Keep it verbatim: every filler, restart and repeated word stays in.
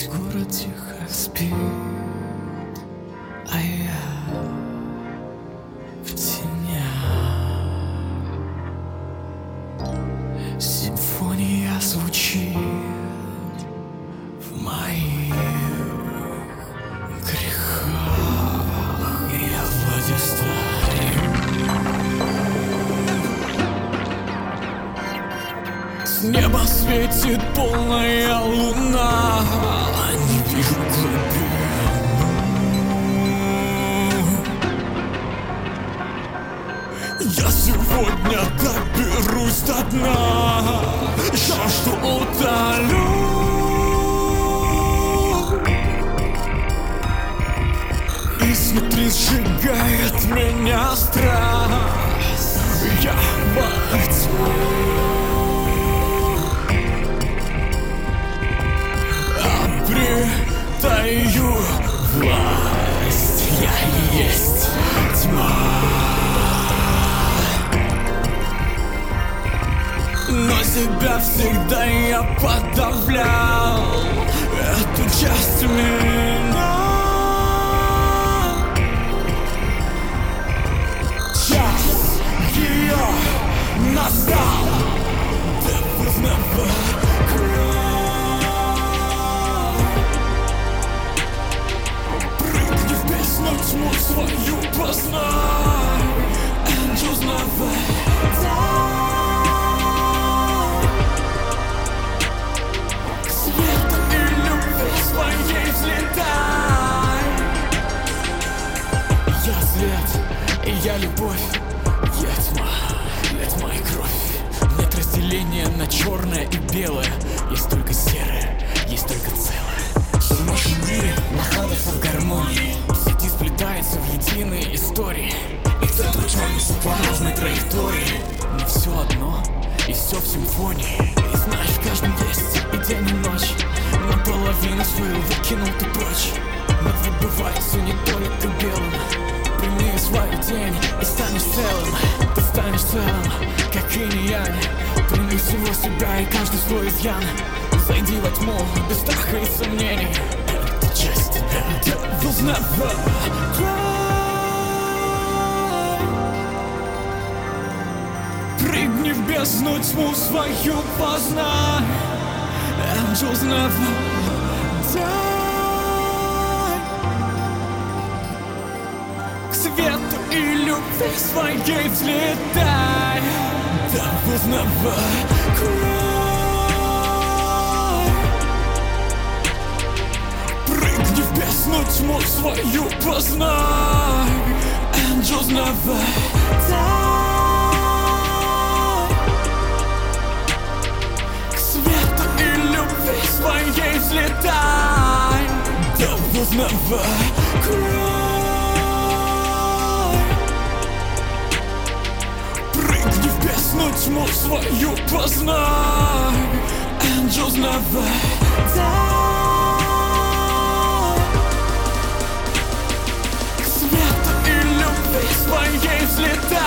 Весь город тихо спит, а я в тенях. Симфония звучит в моих грехах. Я в воде стою. С неба светит полная луна, не вижу глубину. Я сегодня доберусь до дна, жажду утолю. Изнутри сжигает меня страсть. Я во тьме. Обретаю власть. Я есть тьма. Но себя всегда я подавлял, эту часть меня. Час ее настал, Devil's never cry. Прыгни в бездну, тьму свою познай. Angels never die. Своей взлетай. Я свет, и я любовь. Я тьма, я тьма и кровь. Нет разделения на черное и белое. Есть только серое, есть только целое. Что в нашем мире находится в гармонии. Сети сплетаются в единые истории. И кто-то учится по разной траектории. Но все одно, и все в симфонии. И знаешь, в каждом есть и день, и ночь. Но половину свою выкинул ты прочь. Но вот бывает все не только белым. Прими свой день и станешь целым. Ты станешь целым, как инь-янь. Прими всего себя и каждый свой изъян. Зайди во тьму без страха и сомнений. Это часть тебя. Devil's never cry. Прыгни в бездну, тьму свою познай. Angels never die. К свету и любви своей взлетай. Devil's never cry. Прыгни в бездну, тьму свою познай. Angels never die. Своей взлетай. Devil's never cry. Прыгни в бездну, тьму свою познай. Angels never die. К свету и любви своей взлетай.